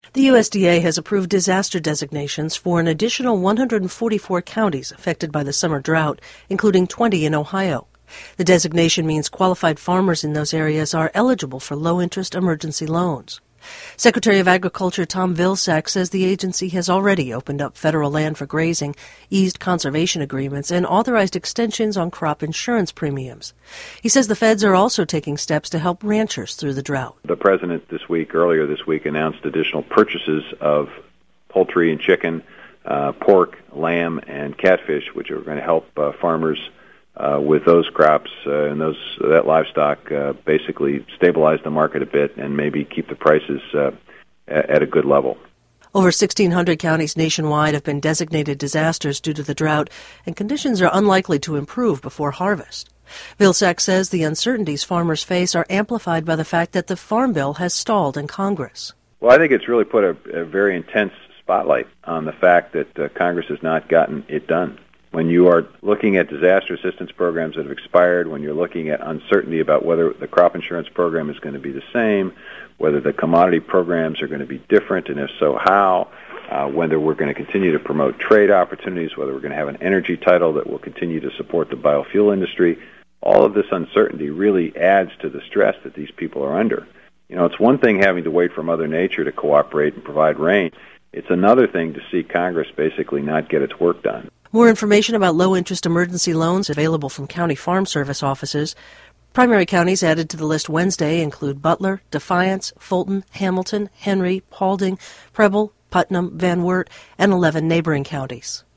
The USDA has approved disaster designations for an additional 144 counties affected by the summer drought, including 20 in Ohio. The designation means qualified farmers in those areas are eligible for low-interest emergency loans. Secretary of Agriculture Tom Vilsack says the agency has already opened up federal land for grazing, eased conservation agreements, and authorized extensions on crop insurance premiums. He says the feds are also taking steps to help ranchers through the drought. The president earlier this week, announced additional purchases of poultry and chicken, pork, lamb, and catfish, which are going to help farmers with those crops and that livestock basically stabilize the market a bit and maybe keep the prices at a good level. Over 1,600 counties nationwide have been designated disasters due to the drought, and conditions are unlikely to improve before harvest. Vilsack says the uncertainties farmers face are amplified by the fact that the Farm Bill has stalled in Congress. Well, I think it's really put a very intense spotlight on the fact that Congress has not gotten it done. When you are looking at disaster assistance programs that have expired, when you're looking at uncertainty about whether the crop insurance program is going to be the same, whether the commodity programs are going to be different, and if so, how, whether we're going to continue to promote trade opportunities, whether we're going to have an energy title that will continue to support the biofuel industry, all of this uncertainty really adds to the stress that these people are under. You know, it's one thing having to wait for Mother Nature to cooperate and provide rain. It's another thing to see Congress basically not get its work done. More information about low-interest emergency loans available from County Farm Service offices. Primary counties added to the list Wednesday include Butler, Defiance, Fulton, Hamilton, Henry, Paulding, Preble, Putnam, Van Wert, and 11 neighboring counties.